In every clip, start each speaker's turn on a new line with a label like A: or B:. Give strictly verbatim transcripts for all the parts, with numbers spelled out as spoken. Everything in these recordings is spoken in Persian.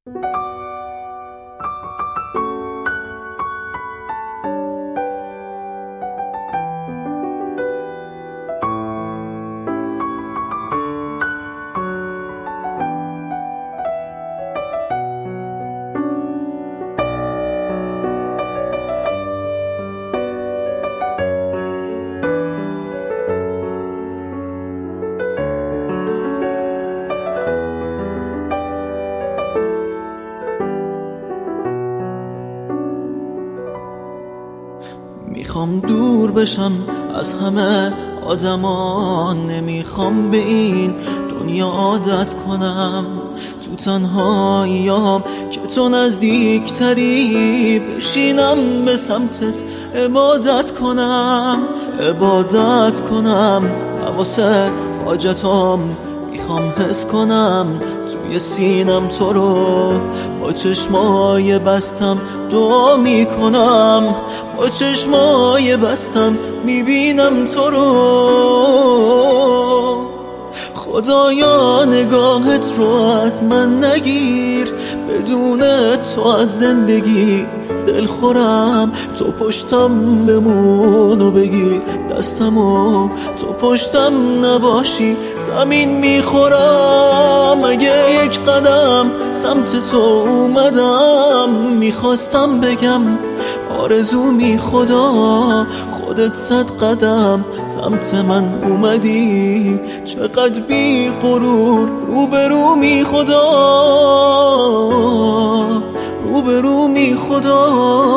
A: میخوام دور بشم از همه آدمان، نمیخوام به این دنیا عادت کنم. تو تنهاییام که تو نزدیکتری، بشینم به سمتت عبادت کنم عبادت کنم حواسه حاجتام میخوام حس کنم توی سینم تو رو. با چشمای بستم دعا میکنم، با چشمای بستم میبینم تو رو. خدایا نگاهت رو از من نگیر، بدون تو از زندگی دل خورم. تو پشتم بمون و بگیر دستمو، تو پشتم نباشی زمین میخورم. اگه یک قدم سمت تو اومدم، میخواستم بگم آرزومی خدا، خودت صد قدم سمت من اومدی. چقدر بی غرور روبرو می خدا، روبرو می خدا.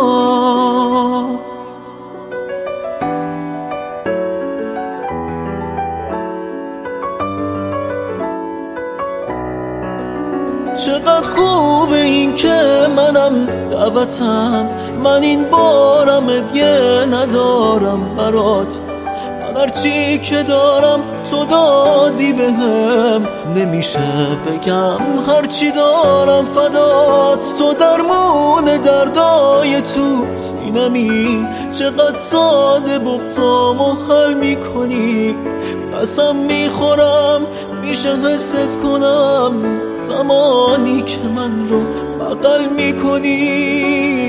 A: چقدر خوبه این که منم دعوتم، من این بارم ادیه ندارم برات. من هرچی که دارم تو دادی بهم، نمیشه بگم هرچی دارم فدات. تو درمون دردای تو سینمی، چقدر ساده بغضامو حل میکنی. قسم میخورم میشه حست کنم زمانی که من رو بغل میکنی.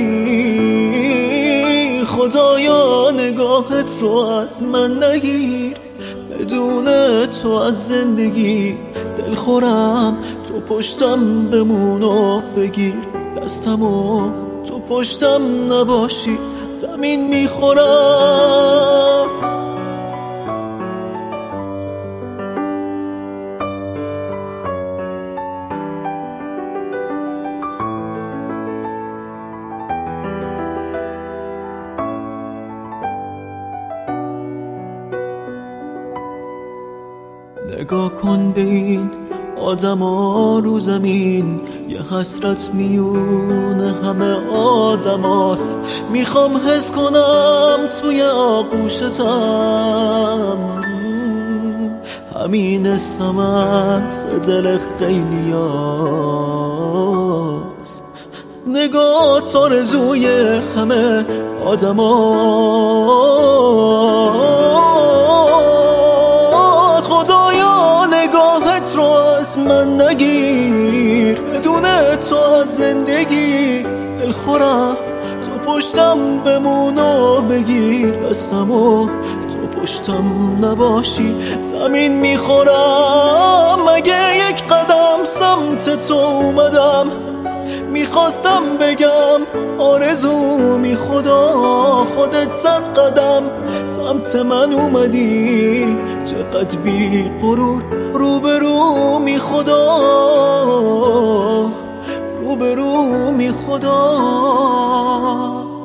A: خدایا نگاهت رو از من نگیر، بدون تو از زندگی دل خورم. تو پشتم بمون و بگیر دستمو، تو پشتم نباشی زمین میخورم. نگاه کن به این آدم ها رو زمین، یه حسرت میونه همه آدم هاست. میخوام حس کنم توی آغوشتم، همین ثمر دل خیلی هاست. نگاه آرزوی همه آدم هاست. خدایا نگاهت رو از من نگیر، بدون تو از زندگی دل خورم. تو پشتم بمون و بگیر دستمو، تو پشتم نباشی زمین میخورم. اگه یک قدم سمت تو اومدم، میخواستم بگم آرزومی خدا، خودت صد قدم سمت من اومدی. چقدر بی غرور روبرو می خدا، روبرو می خدا.